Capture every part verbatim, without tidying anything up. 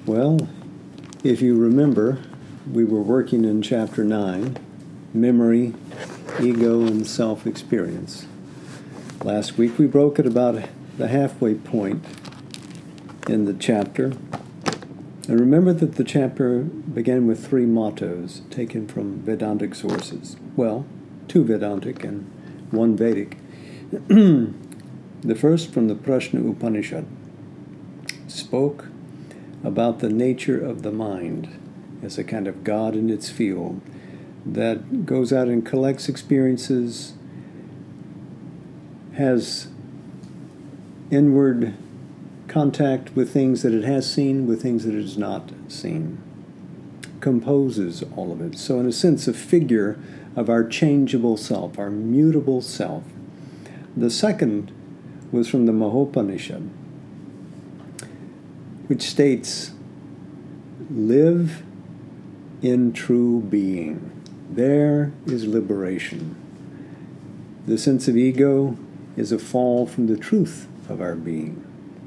Well, if you remember, we were working in chapter nine, memory, ego, and self-experience. Last week we broke at about the halfway point in the chapter. And remember that the chapter began with three mottos taken from Vedantic sources. Well, two Vedantic and one Vedic. The first from the Prashna Upanishad spoke about the nature of the mind as a kind of God in its field that goes out and collects experiences, has inward contact with things that it has seen, with things that it has not seen, composes all of it. So in a sense, a figure of our changeable self, our mutable self. The second was from the Mahopanishad, which states, live in true being. There is liberation. The sense of ego is a fall from the truth of our being.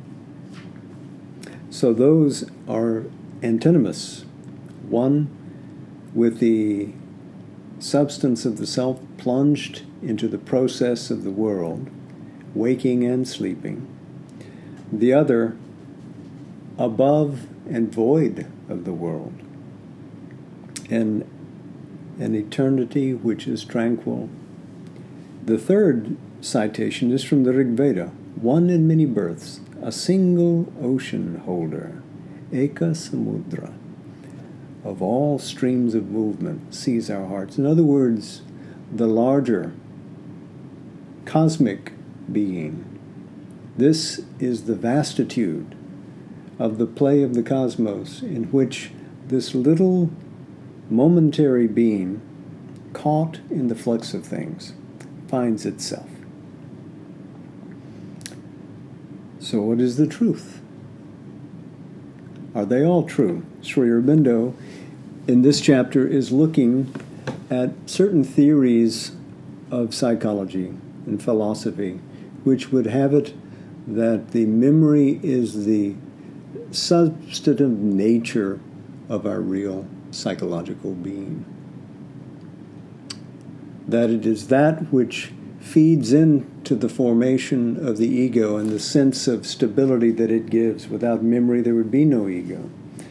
So those are antinomous. One, with the substance of the self plunged into the process of the world, waking and sleeping. The other, above and void of the world, and an eternity which is tranquil. The third citation is from the Rig Veda, one in many births, a single ocean holder, Eka Samudra, of all streams of movement, sees our hearts. In other words, the larger cosmic being. This is the vastitude of the play of the cosmos, in which this little momentary being, caught in the flux of things, finds itself. So what is the truth? Are they all true? Sri Aurobindo, in this chapter, is looking at certain theories of psychology and philosophy, which would have it that the memory is the substantive nature of our real psychological being. That it is that which feeds into the formation of the ego and the sense of stability that it gives. Without memory, there would be no ego.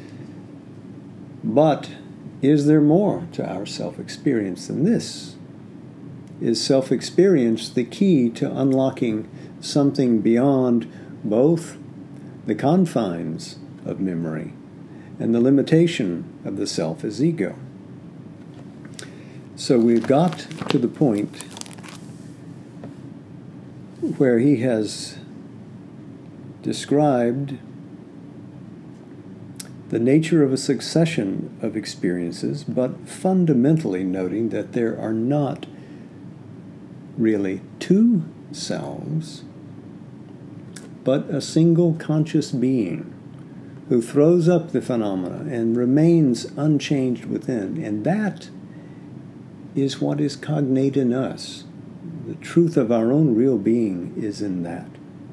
But is there more to our self-experience than this? Is self-experience the key to unlocking something beyond both the confines of memory and the limitation of the self as ego? So we've got to the point where he has described the nature of a succession of experiences, but fundamentally noting that there are not really two selves, but a single conscious being who throws up the phenomena and remains unchanged within. And that is what is cognate in us. The truth of our own real being is in that.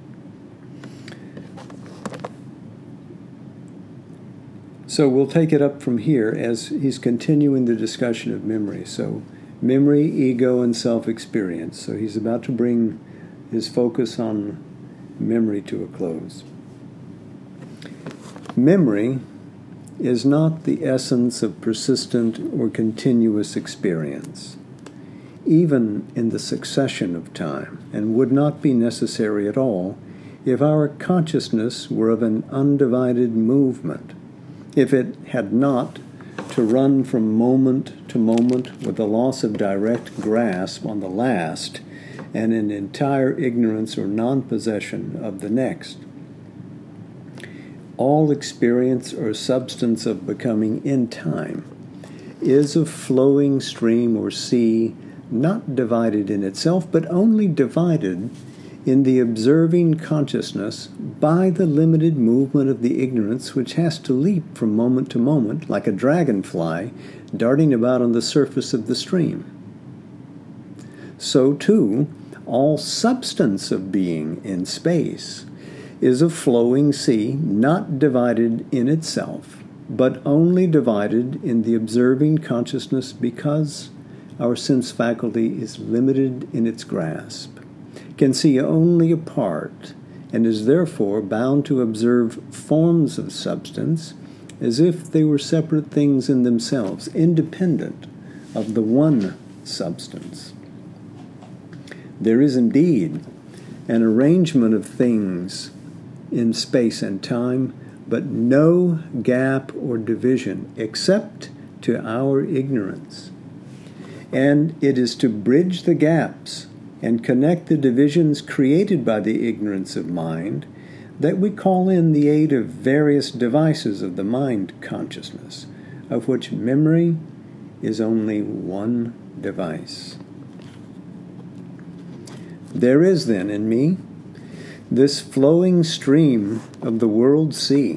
So we'll take it up from here as he's continuing the discussion of memory. So memory, ego, and self-experience. So he's about to bring his focus on memory to a close. Memory is not the essence of persistent or continuous experience, even in the succession of time, and would not be necessary at all if our consciousness were of an undivided movement, if it had not to run from moment to moment with the loss of direct grasp on the last and an entire ignorance or non-possession of the next. All experience or substance of becoming in time is a flowing stream or sea, not divided in itself, but only divided in the observing consciousness by the limited movement of the ignorance which has to leap from moment to moment like a dragonfly darting about on the surface of the stream. So too, all substance of being in space is a flowing sea, not divided in itself, but only divided in the observing consciousness because our sense faculty is limited in its grasp, can see only a part, and is therefore bound to observe forms of substance as if they were separate things in themselves, independent of the one substance. There is indeed an arrangement of things in space and time, but no gap or division except to our ignorance. And it is to bridge the gaps and connect the divisions created by the ignorance of mind that we call in the aid of various devices of the mind consciousness, of which memory is only one device. There is then in me this flowing stream of the world sea,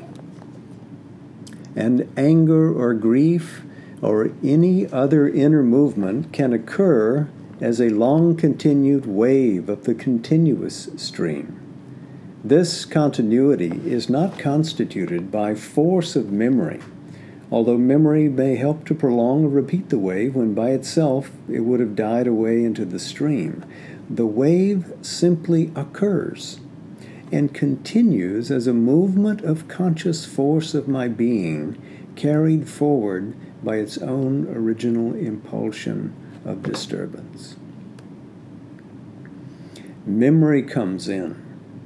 and anger or grief or any other inner movement can occur as a long-continued wave of the continuous stream. This continuity is not constituted by force of memory, although memory may help to prolong or repeat the wave when by itself it would have died away into the stream. The wave simply occurs and continues as a movement of conscious force of my being, carried forward by its own original impulsion of disturbance. Memory comes in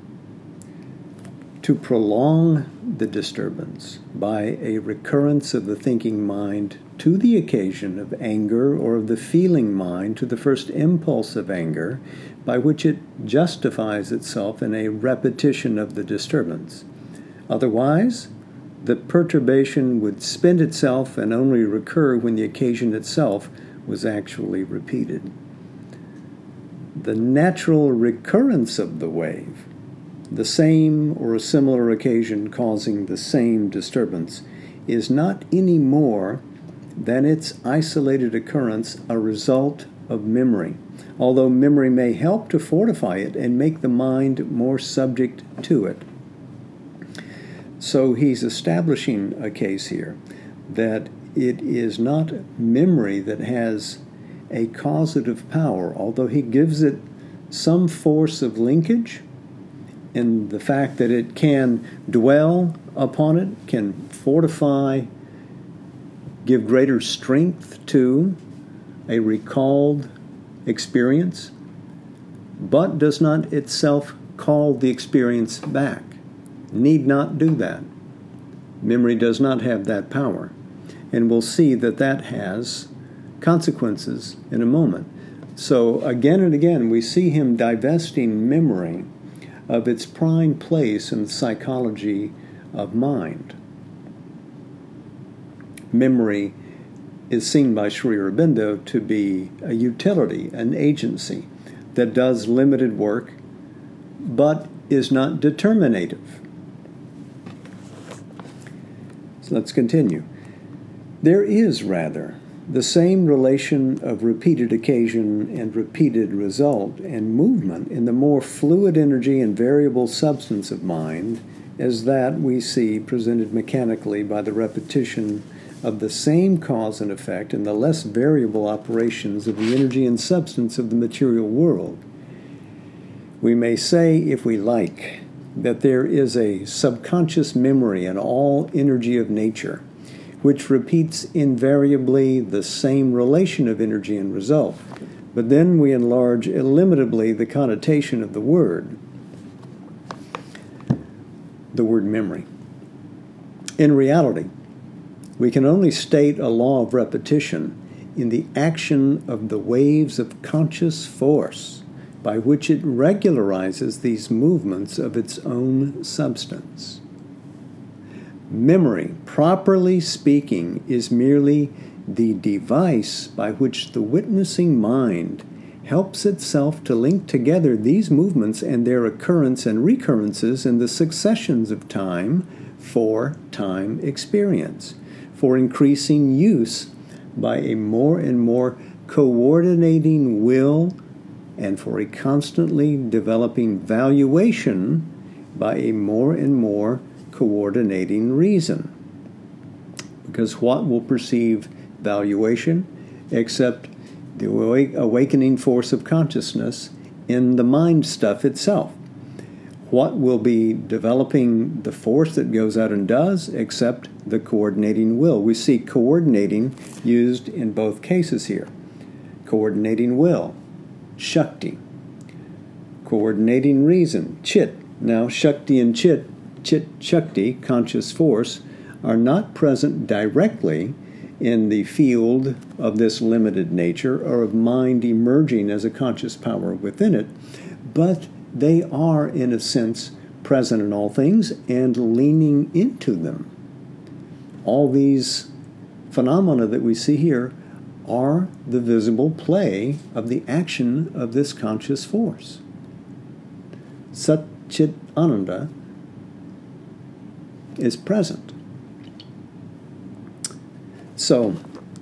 to prolong the disturbance by a recurrence of the thinking mind to the occasion of anger, or of the feeling mind to the first impulse of anger, by which it justifies itself in a repetition of the disturbance. Otherwise, the perturbation would spend itself and only recur when the occasion itself was actually repeated. The natural recurrence of the wave, the same or a similar occasion causing the same disturbance, is not any more than its isolated occurrence a result of memory, although memory may help to fortify it and make the mind more subject to it. So he's establishing a case here that it is not memory that has a causative power, although he gives it some force of linkage in the fact that it can dwell upon it, can fortify, give greater strength to a recalled experience, but does not itself call the experience back. Need not do that. Memory does not have that power. And we'll see that that has consequences in a moment. So again and again, we see him divesting memory of its prime place in the psychology of mind. Memory is seen by Sri Aurobindo to be a utility, an agency that does limited work, but is not determinative. So let's continue. There is, rather, the same relation of repeated occasion and repeated result and movement in the more fluid energy and variable substance of mind as that we see presented mechanically by the repetition of the same cause and effect in the less variable operations of the energy and substance of the material world. We may say, if we like, that there is a subconscious memory in all energy of nature, which repeats invariably the same relation of energy and result. But then we enlarge illimitably the connotation of the word, the word memory. In reality, we can only state a law of repetition in the action of the waves of conscious force by which it regularizes these movements of its own substance. Memory, properly speaking, is merely the device by which the witnessing mind helps itself to link together these movements and their occurrence and recurrences in the successions of time for time experience, for increasing use by a more and more coordinating will, and for a constantly developing valuation by a more and more coordinating reason. Because what will perceive valuation except the awakening force of consciousness in the mind stuff itself? What will be developing the force that goes out and does except the coordinating will? We see coordinating used in both cases here. Coordinating will, Shakti. Coordinating reason, Chit. Now, Shakti and Chit, Chit Shakti, conscious force, are not present directly in the field of this limited nature or of mind emerging as a conscious power within it, but they are, in a sense, present in all things and leaning into them. All these phenomena that we see here are the visible play of the action of this conscious force. Sat Chit Ananda is present. So,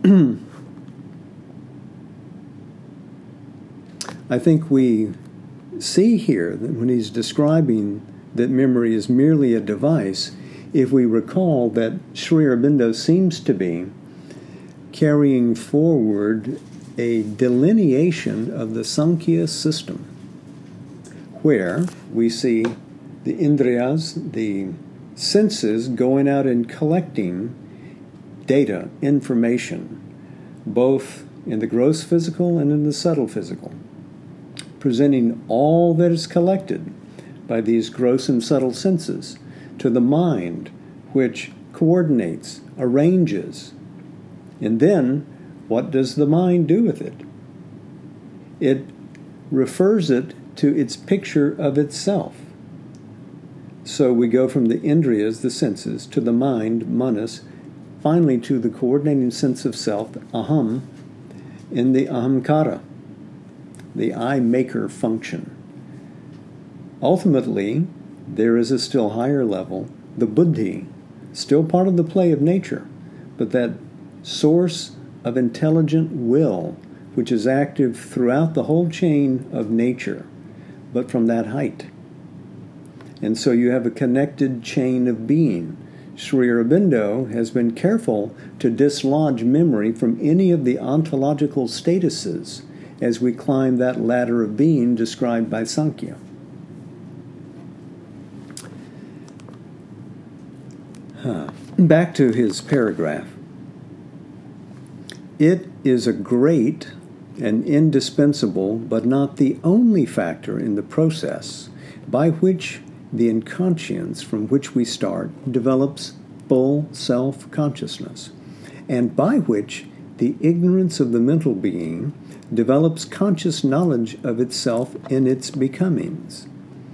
I think we see here that when he's describing that memory is merely a device, if we recall that Sri Aurobindo seems to be carrying forward a delineation of the Sankhya system, where we see the Indriyas, the senses, going out and collecting data, information, both in the gross physical and in the subtle physical, presenting all that is collected by these gross and subtle senses to the mind, which coordinates, arranges. And then, what does the mind do with it? It refers it to its picture of itself. So we go from the Indriyas, the senses, to the mind, manas, finally to the coordinating sense of self, aham, in the ahamkara, the I-maker function. Ultimately, there is a still higher level, the buddhi, still part of the play of nature, but that source of intelligent will, which is active throughout the whole chain of nature, but from that height. And so you have a connected chain of being. Sri Aurobindo has been careful to dislodge memory from any of the ontological statuses as we climb that ladder of being described by Sankhya. Huh. Back to his paragraph. It is a great and indispensable, but not the only factor in the process by which the inconscience from which we start develops full self-consciousness, and by which the ignorance of the mental being develops conscious knowledge of itself in its becomings.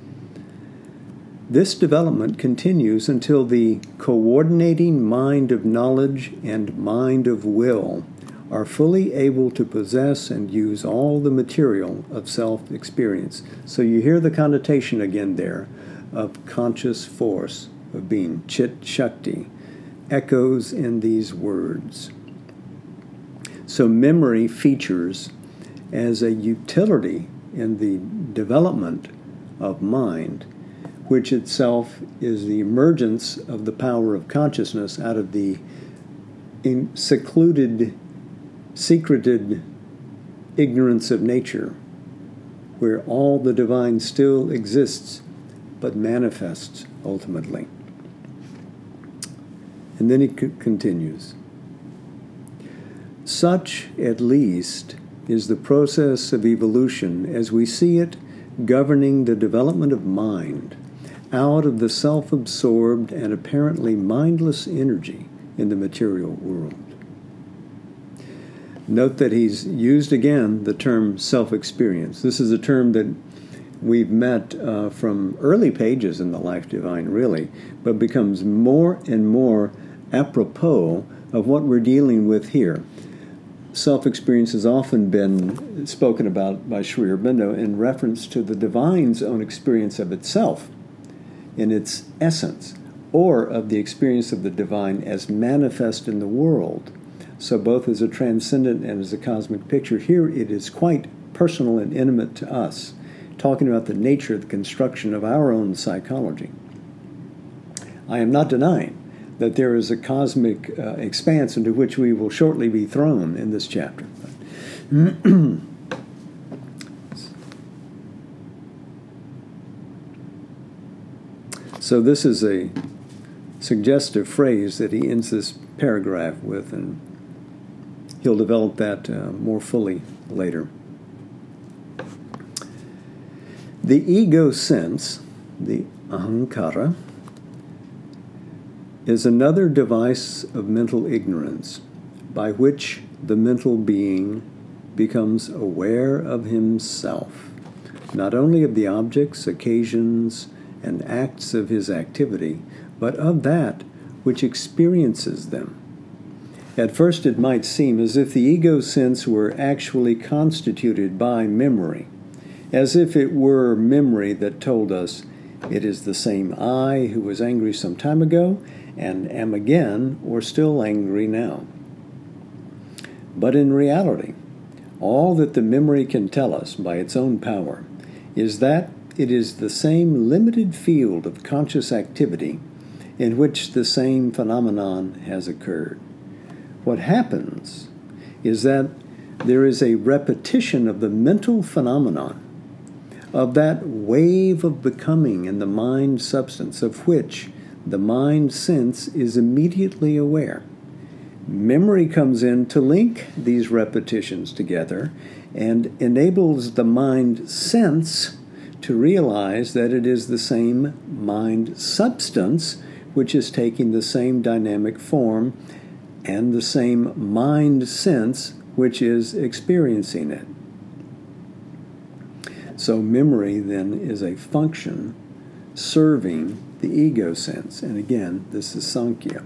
This development continues until the coordinating mind of knowledge and mind of will are fully able to possess and use all the material of self-experience. So you hear the connotation again there of conscious force, of being, Chit Shakti, echoes in these words. So memory features as a utility in the development of mind, which itself is the emergence of the power of consciousness out of the in secluded, secreted ignorance of nature, where all the divine still exists but manifests ultimately. And then he c- continues. Such, at least, is the process of evolution as we see it governing the development of mind out of the self-absorbed and apparently mindless energy in the material world. Note that he's used again the term self-experience. This is a term that we've met uh, from early pages in the Life Divine, really, but becomes more and more apropos of what we're dealing with here. Self-experience has often been spoken about by Sri Aurobindo in reference to the divine's own experience of itself in its essence, or of the experience of the divine as manifest in the world. So both as a transcendent and as a cosmic picture, here it is quite personal and intimate to us, talking about the nature of the construction of our own psychology. I am not denying that there is a cosmic uh, expanse into which we will shortly be thrown in this chapter. So this is a suggestive phrase that he ends this paragraph with, and he'll develop that uh, more fully later. The ego sense, the ahankara, is another device of mental ignorance by which the mental being becomes aware of himself, not only of the objects, occasions, and acts of his activity, but of that which experiences them. At first it might seem as if the ego sense were actually constituted by memory, as if it were memory that told us, it is the same I who was angry some time ago and am again or still angry now. But in reality, all that the memory can tell us by its own power is that it is the same limited field of conscious activity in which the same phenomenon has occurred. What happens is that there is a repetition of the mental phenomenon, of that wave of becoming in the mind substance of which the mind sense is immediately aware. Memory comes in to link these repetitions together and enables the mind sense to realize that it is the same mind substance which is taking the same dynamic form and the same mind sense which is experiencing it. So memory then is a function serving the ego sense. And again, this is Sankhya.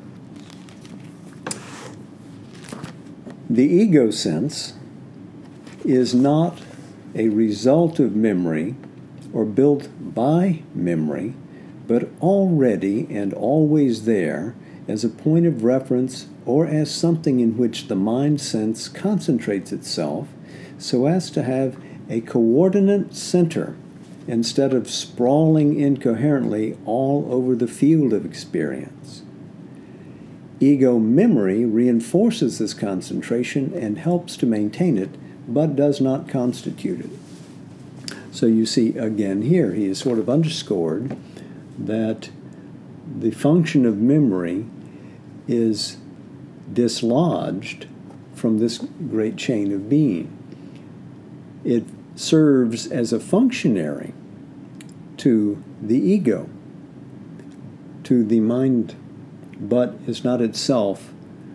The ego sense is not a result of memory or built by memory, but already and always there as a point of reference or as something in which the mind sense concentrates itself so as to have a coordinate center instead of sprawling incoherently all over the field of experience. Ego memory reinforces this concentration and helps to maintain it, but does not constitute it. So you see, again here, he has sort of underscored that the function of memory is dislodged from this great chain of being. It serves as a functionary to the ego, to the mind, but is not itself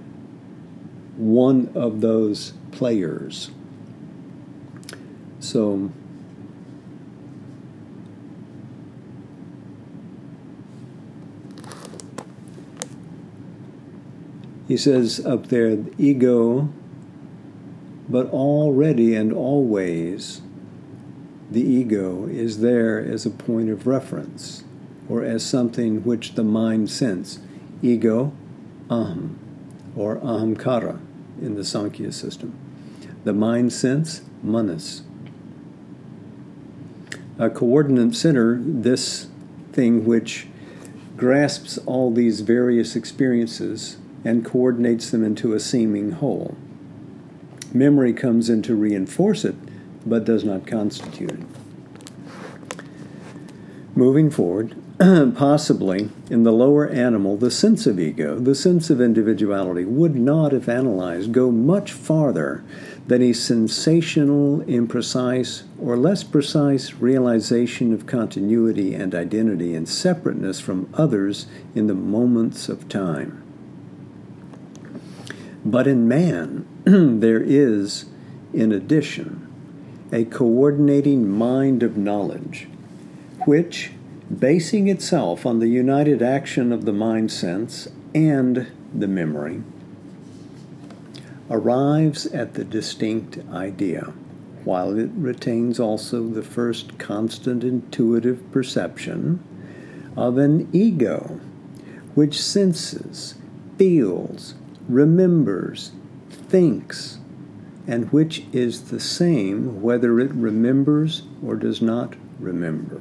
one of those players. So he says up there, ego, but already and always the ego is there as a point of reference or as something which the mind sense. Ego, aham, or ahamkara in the Sankhya system. The mind sense, manas. A coordinate center, this thing which grasps all these various experiences and coordinates them into a seeming whole. Memory comes in to reinforce it, but does not constitute it. Moving forward, possibly in the lower animal, the sense of ego, the sense of individuality, would not, if analyzed, go much farther than a sensational, imprecise, or less precise realization of continuity and identity and separateness from others in the moments of time. But in man, there is, in addition, a coordinating mind of knowledge, which, basing itself on the united action of the mind sense and the memory, arrives at the distinct idea, while it retains also the first constant intuitive perception of an ego, which senses, feels, remembers, thinks, and which is the same whether it remembers or does not remember.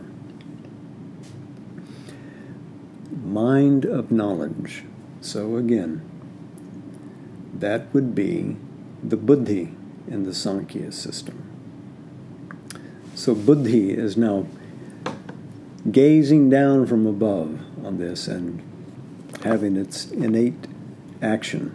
Mind of knowledge. So again, that would be the buddhi in the Sankhya system. So buddhi is now gazing down from above on this and having its innate action.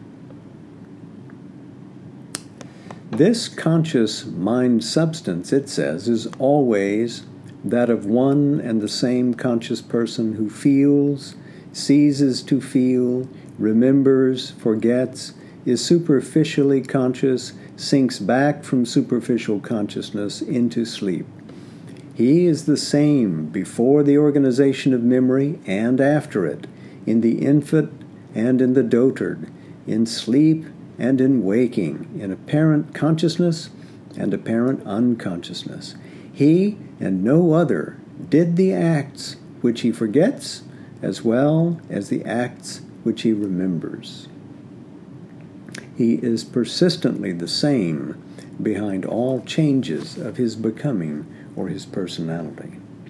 This conscious mind substance, it says, is always that of one and the same conscious person who feels, ceases to feel, remembers, forgets, is superficially conscious, sinks back from superficial consciousness into sleep. He is the same before the organization of memory and after it, in the infant and in the dotard, in sleep and in waking, in apparent consciousness and apparent unconsciousness. He and no other did the acts which he forgets, as well as the acts which he remembers. He is persistently the same behind all changes of his becoming or his personality.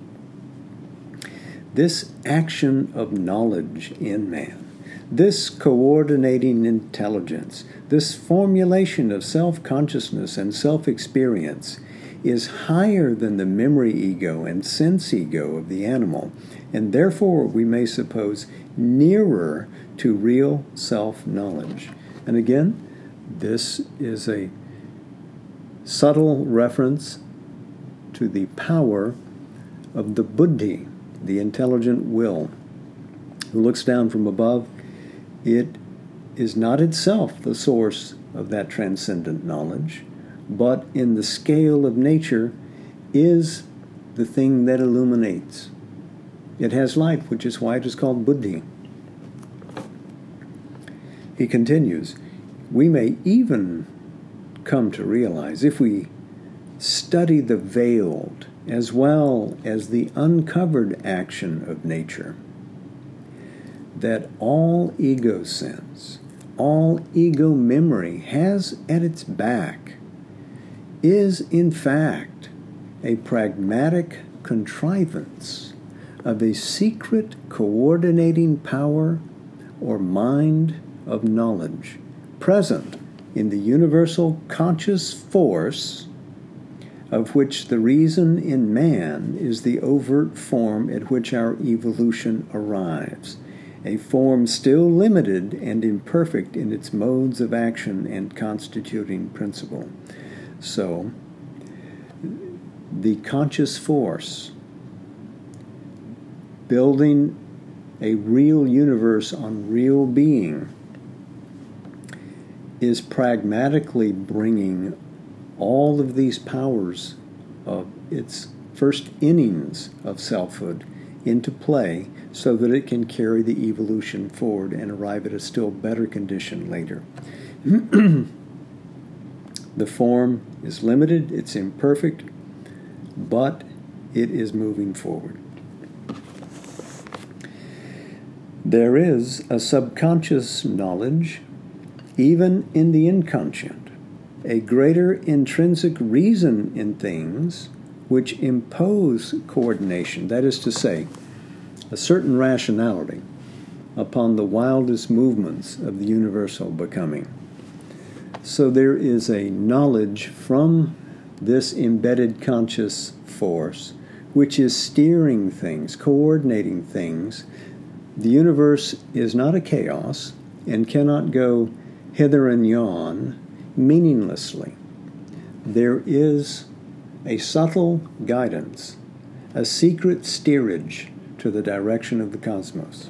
This action of knowledge in man, this coordinating intelligence, this formulation of self-consciousness and self-experience is higher than the memory ego and sense ego of the animal, and therefore we may suppose nearer to real self-knowledge. And again, this is a subtle reference to the power of the buddhi, the intelligent will, who looks down from above. It is not itself the source of that transcendent knowledge, but in the scale of nature is the thing that illuminates. It has light, which is why it is called buddhi. He continues, we may even come to realize, if we study the veiled as well as the uncovered action of nature, that all ego sense, all ego memory has at its back is in fact a pragmatic contrivance of a secret coordinating power or mind of knowledge present in the universal conscious force, of which the reason in man is the overt form at which our evolution arrives, a form still limited and imperfect in its modes of action and constituting principle. So, the conscious force building a real universe on real being is pragmatically bringing all of these powers of its first innings of selfhood into play so that it can carry the evolution forward and arrive at a still better condition later. The form is limited, it's imperfect, but it is moving forward. There is a subconscious knowledge, even in the inconscient, a greater intrinsic reason in things which impose coordination, that is to say, a certain rationality upon the wildest movements of the universal becoming. So there is a knowledge from this embedded conscious force which is steering things, coordinating things. The universe is not a chaos and cannot go hither and yon meaninglessly. There is a subtle guidance, a secret steerage to the direction of the cosmos.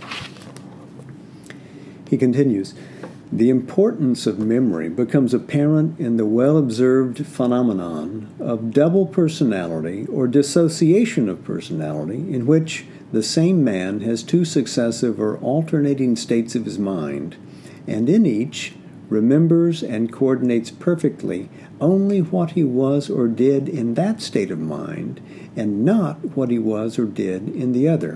He continues, the importance of memory becomes apparent in the well-observed phenomenon of double personality or dissociation of personality, in which the same man has two successive or alternating states of his mind, and in each remembers and coordinates perfectly only what he was or did in that state of mind, and not what he was or did in the other.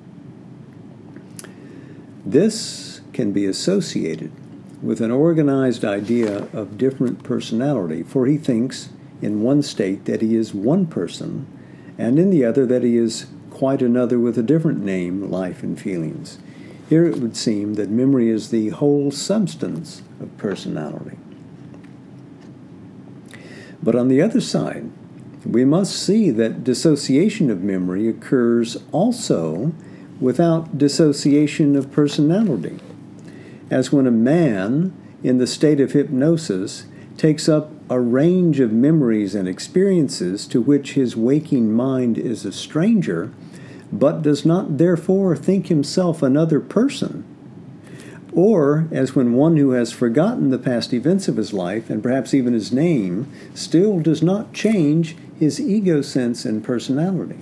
This can be associated with an organized idea of different personality, for he thinks in one state that he is one person, and in the other that he is quite another with a different name, life and feelings. Here it would seem that memory is the whole substance of personality. But on the other side, we must see that dissociation of memory occurs also without dissociation of personality, as when a man in the state of hypnosis takes up a range of memories and experiences to which his waking mind is a stranger, but does not therefore think himself another person. Or as when one who has forgotten the past events of his life, and perhaps even his name, still does not change his ego sense and personality.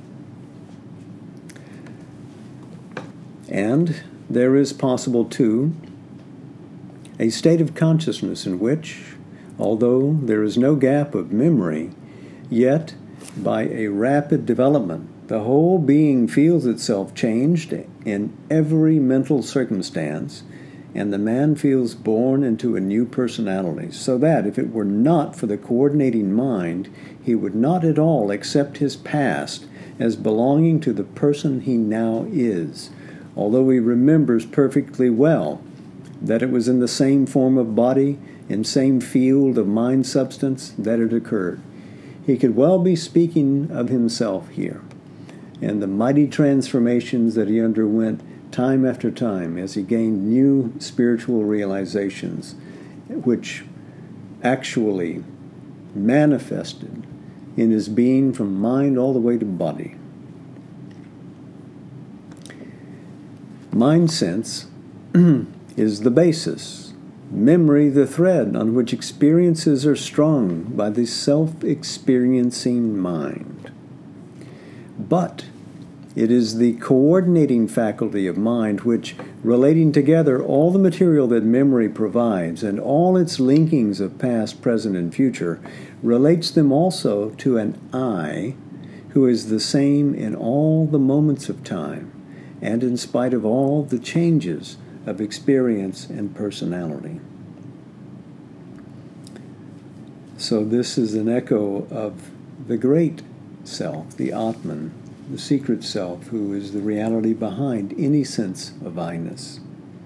And there is possible, too, a state of consciousness in which, although there is no gap of memory, yet by a rapid development, the whole being feels itself changed in every mental circumstance, and the man feels born into a new personality, so that if it were not for the coordinating mind, he would not at all accept his past as belonging to the person he now is, although he remembers perfectly well that it was in the same form of body, in same field of mind substance that it occurred. He could well be speaking of himself here, and the mighty transformations that he underwent time after time as he gained new spiritual realizations, which actually manifested in his being from mind all the way to body. Mind sense is the basis, memory the thread on which experiences are strung by the self-experiencing mind. But it is the coordinating faculty of mind which, relating together all the material that memory provides and all its linkings of past, present, and future, relates them also to an I who is the same in all the moments of time and in spite of all the changes of experience and personality. So this is an echo of the great self, the Atman, the secret self, who is the reality behind any sense of I-ness.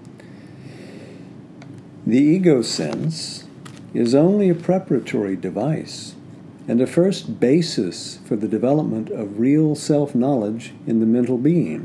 The ego sense is only a preparatory device and a first basis for the development of real self-knowledge in the mental being,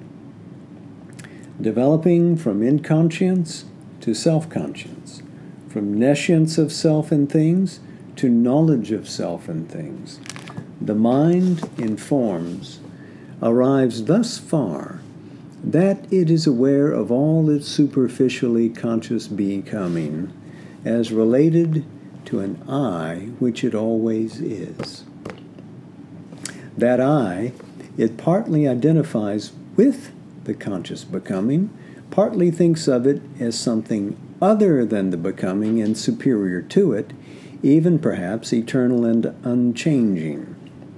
developing from inconscience to self-conscience, from nescience of self and things to knowledge of self and things. The mind informs, arrives thus far that it is aware of all its superficially conscious becoming as related to an I which it always is. That I, it partly identifies with the conscious becoming, partly thinks of it as something other than the becoming and superior to it, even perhaps eternal and unchanging.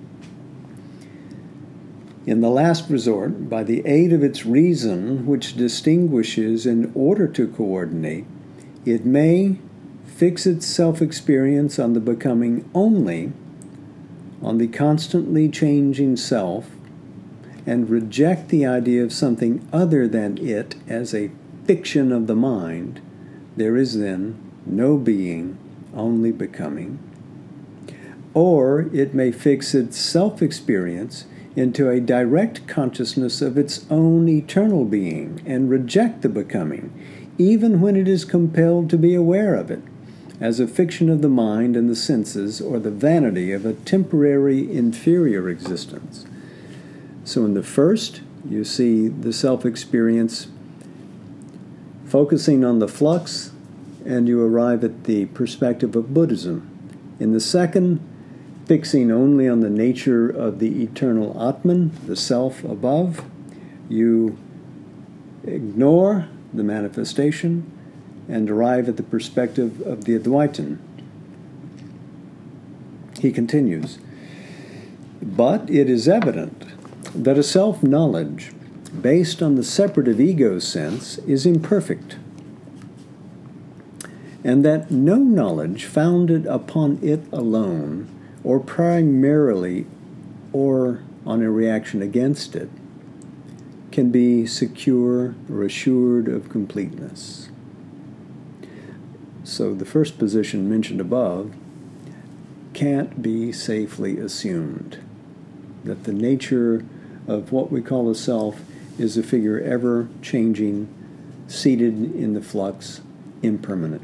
In the last resort, by the aid of its reason, which distinguishes in order to coordinate, it may fix its self-experience on the becoming only, on the constantly changing self, and reject the idea of something other than it as a fiction of the mind. There is then no being, only becoming. Or it may fix its self-experience into a direct consciousness of its own eternal being and reject the becoming, even when it is compelled to be aware of it, as a fiction of the mind and the senses or the vanity of a temporary inferior existence. So in the first, you see the self-experience focusing on the flux, and you arrive at the perspective of Buddhism. In the second, fixing only on the nature of the eternal Atman, the self above, you ignore the manifestation and arrive at the perspective of the Advaitin. He continues, but it is evident that a self-knowledge based on the separative ego sense is imperfect, and that no knowledge founded upon it alone or primarily or on a reaction against it, can be secure or assured of completeness. So the first position mentioned above can't be safely assumed, that the nature of what we call a self is a figure ever changing, seated in the flux, impermanent.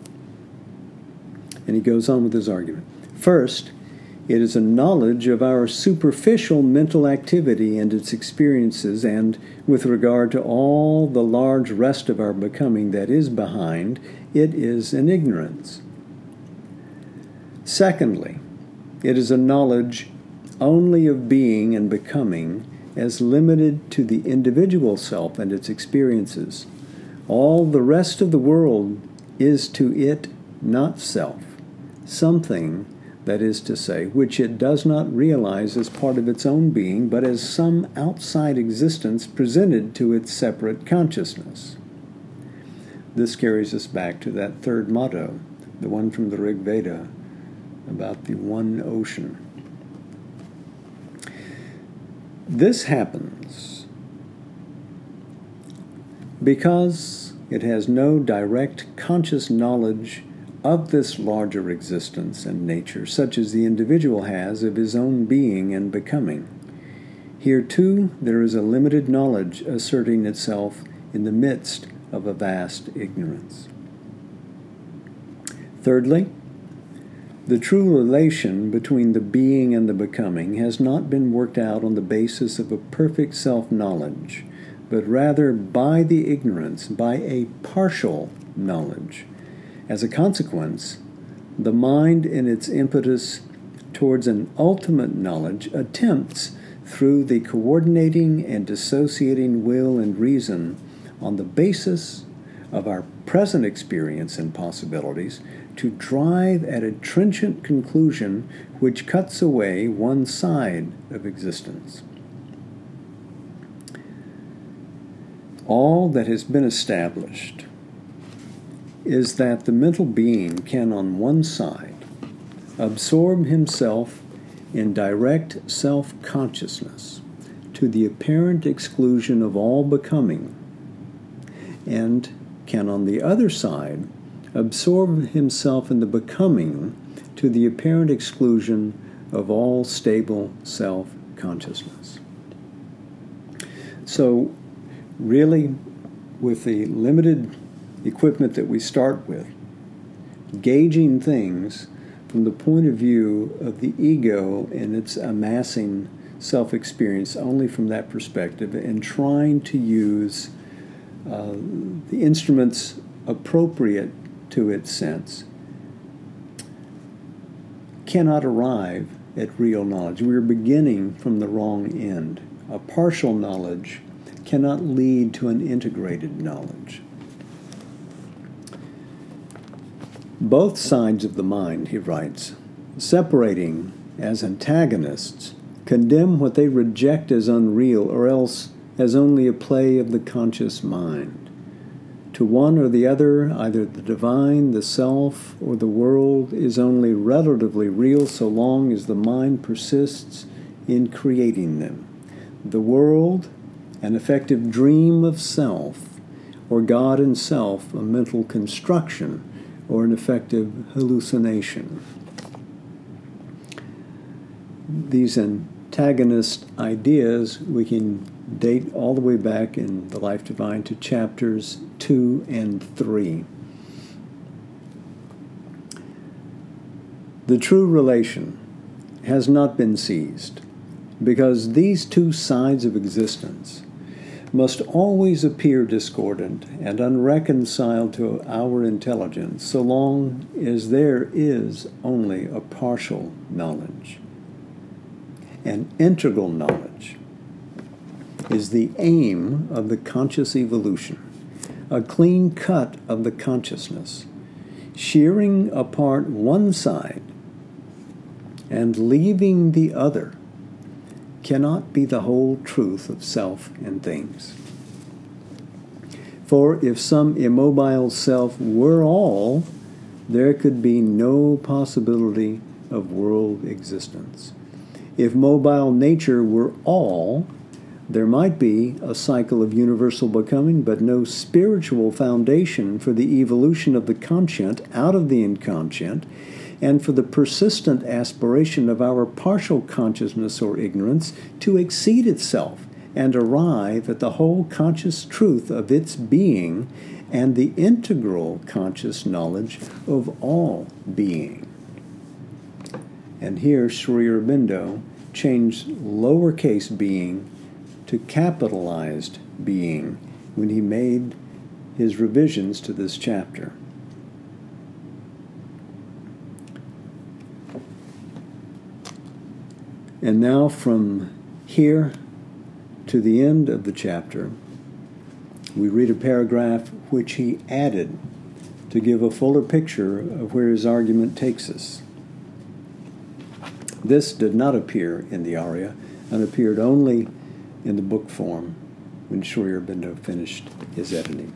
And he goes on with his argument. First, it is a knowledge of our superficial mental activity and its experiences, and with regard to all the large rest of our becoming that is behind, it is an ignorance. Secondly, it is a knowledge only of being and becoming as limited to the individual self and its experiences. All the rest of the world is to it not self, something, that is to say, which it does not realize as part of its own being, but as some outside existence presented to its separate consciousness. This carries us back to that third motto, the one from the Rig Veda, about the one ocean. This happens because it has no direct conscious knowledge of this larger existence and nature, such as the individual has of his own being and becoming. Here, too, there is a limited knowledge asserting itself in the midst of a vast ignorance. Thirdly, the true relation between the being and the becoming has not been worked out on the basis of a perfect self-knowledge, but rather by the ignorance, by a partial knowledge. As a consequence, the mind in its impetus towards an ultimate knowledge attempts, through the coordinating and dissociating will and reason, on the basis of our present experience and possibilities, to drive at a trenchant conclusion which cuts away one side of existence. All that has been established is that the mental being can, on one side, absorb himself in direct self-consciousness to the apparent exclusion of all becoming, and can, on the other side, absorb himself in the becoming to the apparent exclusion of all stable self-consciousness. So, really, with the limited equipment that we start with, gauging things from the point of view of the ego and its amassing self-experience only from that perspective, and trying to use uh, the instruments appropriate to its sense, cannot arrive at real knowledge. We are beginning from the wrong end. A partial knowledge cannot lead to an integrated knowledge. Both sides of the mind, he writes, separating as antagonists, condemn what they reject as unreal or else as only a play of the conscious mind. To one or the other, either the divine, the self, or the world is only relatively real so long as the mind persists in creating them. The world, an effective dream of self, or God and self, a mental construction, or an effective hallucination. These antagonist ideas we can date all the way back in The Life Divine to chapters two and three. The true relation has not been seized, because these two sides of existence must always appear discordant and unreconciled to our intelligence so long as there is only a partial knowledge. An integral knowledge is the aim of the conscious evolution, a clean cut of the consciousness, shearing apart one side and leaving the other cannot be the whole truth of self and things. For if some immobile self were all, there could be no possibility of world existence. If mobile nature were all, there might be a cycle of universal becoming, but no spiritual foundation for the evolution of the conscient out of the inconscient, and for the persistent aspiration of our partial consciousness or ignorance to exceed itself and arrive at the whole conscious truth of its being and the integral conscious knowledge of all being. And here Sri Aurobindo changed lowercase being to capitalized being when he made his revisions to this chapter. And now from here to the end of the chapter, we read a paragraph which he added to give a fuller picture of where his argument takes us. This did not appear in the Arya and appeared only in the book form when Sri Aurobindo finished his editing.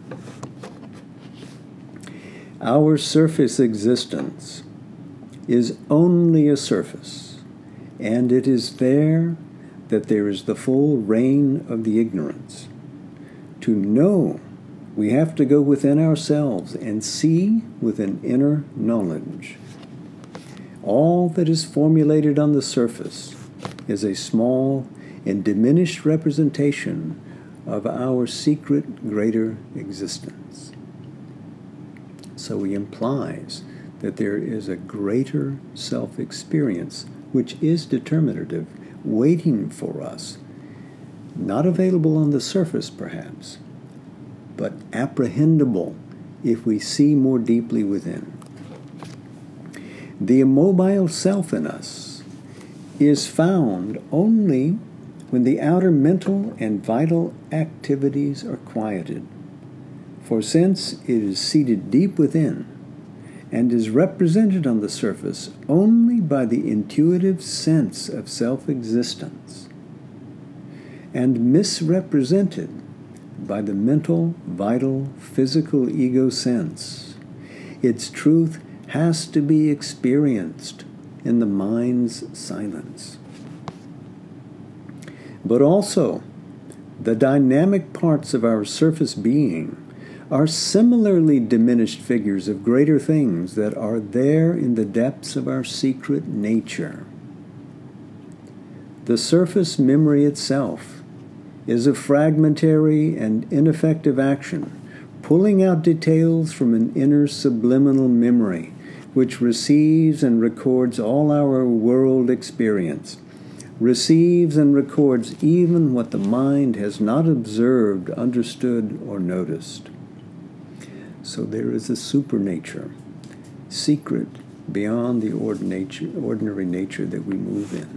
Our surface existence is only a surface, and it is there that there is the full reign of the ignorance. To know, we have to go within ourselves and see with an inner knowledge. All that is formulated on the surface is a small and diminished representation of our secret greater existence. So he implies that there is a greater self-experience which is determinative, waiting for us, not available on the surface perhaps, but apprehendable if we see more deeply within. The immobile self in us is found only when the outer mental and vital activities are quieted. For since it is seated deep within and is represented on the surface only by the intuitive sense of self-existence and misrepresented by the mental, vital, physical ego sense, its truth has to be experienced in the mind's silence. But also, the dynamic parts of our surface being are similarly diminished figures of greater things that are there in the depths of our secret nature. The surface memory itself is a fragmentary and ineffective action, pulling out details from an inner subliminal memory, which receives and records all our world experience, receives and records even what the mind has not observed, understood, or noticed. So there is a supernature, secret beyond the ordinary nature that we move in.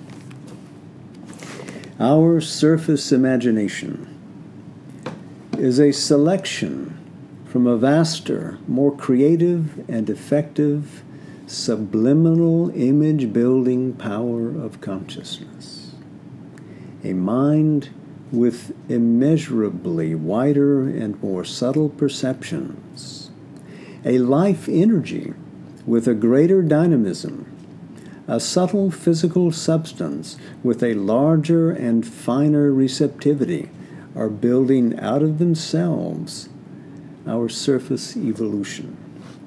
Our surface imagination is a selection from a vaster, more creative and effective subliminal image-building power of consciousness. A mind with immeasurably wider and more subtle perceptions. A life energy with a greater dynamism. A subtle physical substance with a larger and finer receptivity are building out of themselves our surface evolution.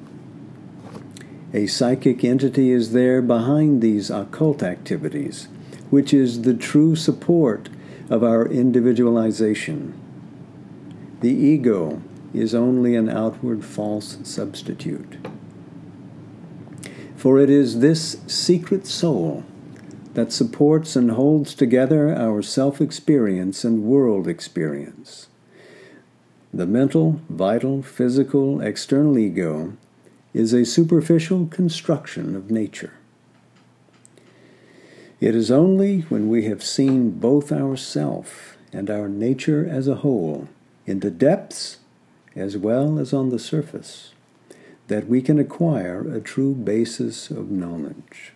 A psychic entity is there behind these occult activities, which is the true support of our individualization. The ego is only an outward false substitute. For it is this secret soul that supports and holds together our self-experience and world experience. The mental, vital, physical, external ego is a superficial construction of nature. It is only when we have seen both ourself and our nature as a whole, in the depths as well as on the surface, that we can acquire a true basis of knowledge.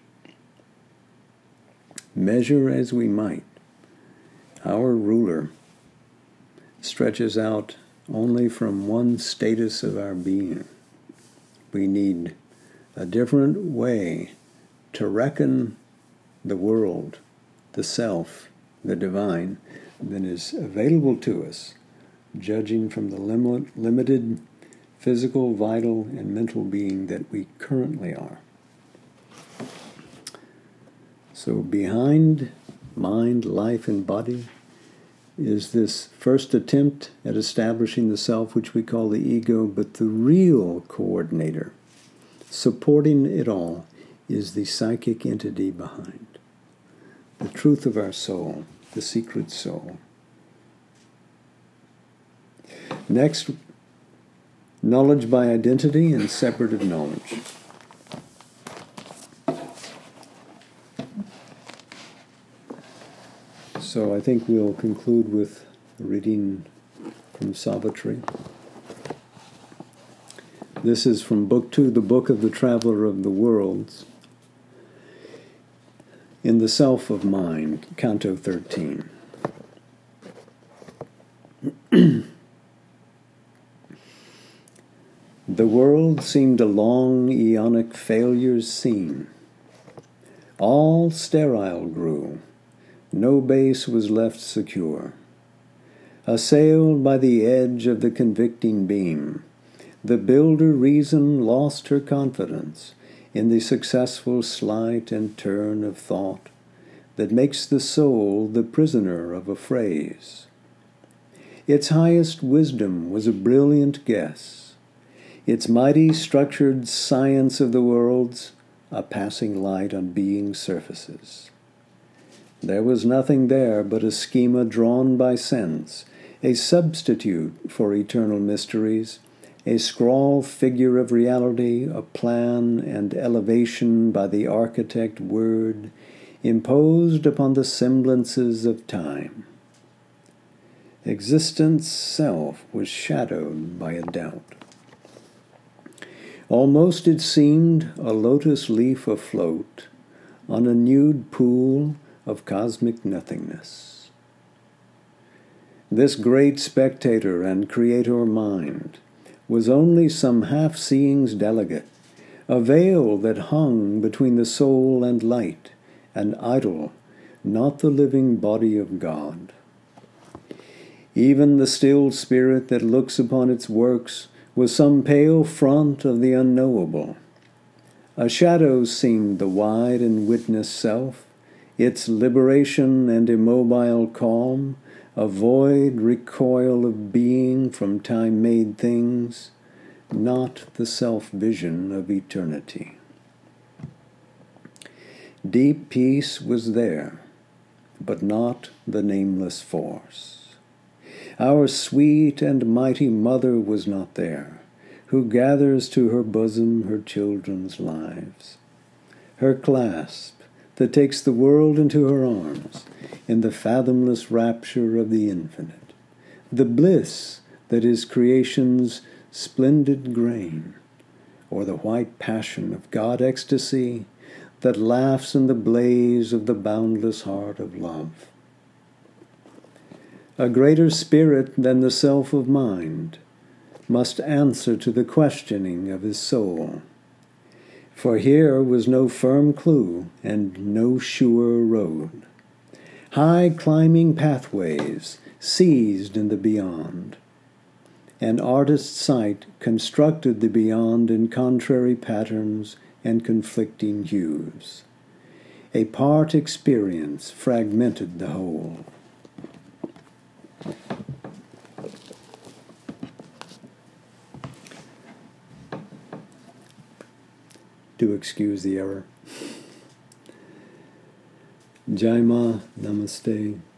Measure as we might, our ruler stretches out only from one status of our being. We need a different way to reckon the world the self, the divine, that is available to us, judging from the lim- limited physical, vital, and mental being that we currently are. So behind mind, life, and body is this first attempt at establishing the self, which we call the ego, but the real coordinator, supporting it all, is the psychic entity behind. The truth of our soul, the secret soul. Next, knowledge by identity and separative knowledge. So I think we'll conclude with a reading from Savitri. This is from Book Two, the Book of the Traveler of the Worlds, in the Self of Mind, Canto thirteen. The world seemed a long aeonic failure's scene. All sterile grew, no base was left secure. Assailed by the edge of the convicting beam, the builder reason lost her confidence in the successful sleight and turn of thought that makes the soul the prisoner of a phrase. Its highest wisdom was a brilliant guess, its mighty structured science of the worlds a passing light on being's surfaces. There was nothing there but a schema drawn by sense, a substitute for eternal mysteries, a scrawl figure of reality, a plan and elevation by the architect word, imposed upon the semblances of time. Existence self was shadowed by a doubt. Almost it seemed a lotus leaf afloat on a nude pool of cosmic nothingness. This great spectator and creator mind was only some half-seeing's delegate, a veil that hung between the soul and light, an idol, not the living body of God. Even the still spirit that looks upon its works was some pale front of the unknowable. A shadow seemed the wide and witness self, its liberation and immobile calm, a void recoil of being from time-made things, not the self-vision of eternity. Deep peace was there, but not the nameless force. Our sweet and mighty mother was not there, who gathers to her bosom her children's lives. Her clasp that takes the world into her arms in the fathomless rapture of the infinite, the bliss that is creation's splendid grain, or the white passion of God ecstasy that laughs in the blaze of the boundless heart of love. A greater spirit than the self of mind must answer to the questioning of his soul. For here was no firm clue and no sure road. High climbing pathways seized in the beyond. An artist's sight constructed the beyond in contrary patterns and conflicting hues. A part experience fragmented the whole. Do excuse the error. Jai Ma, Namaste.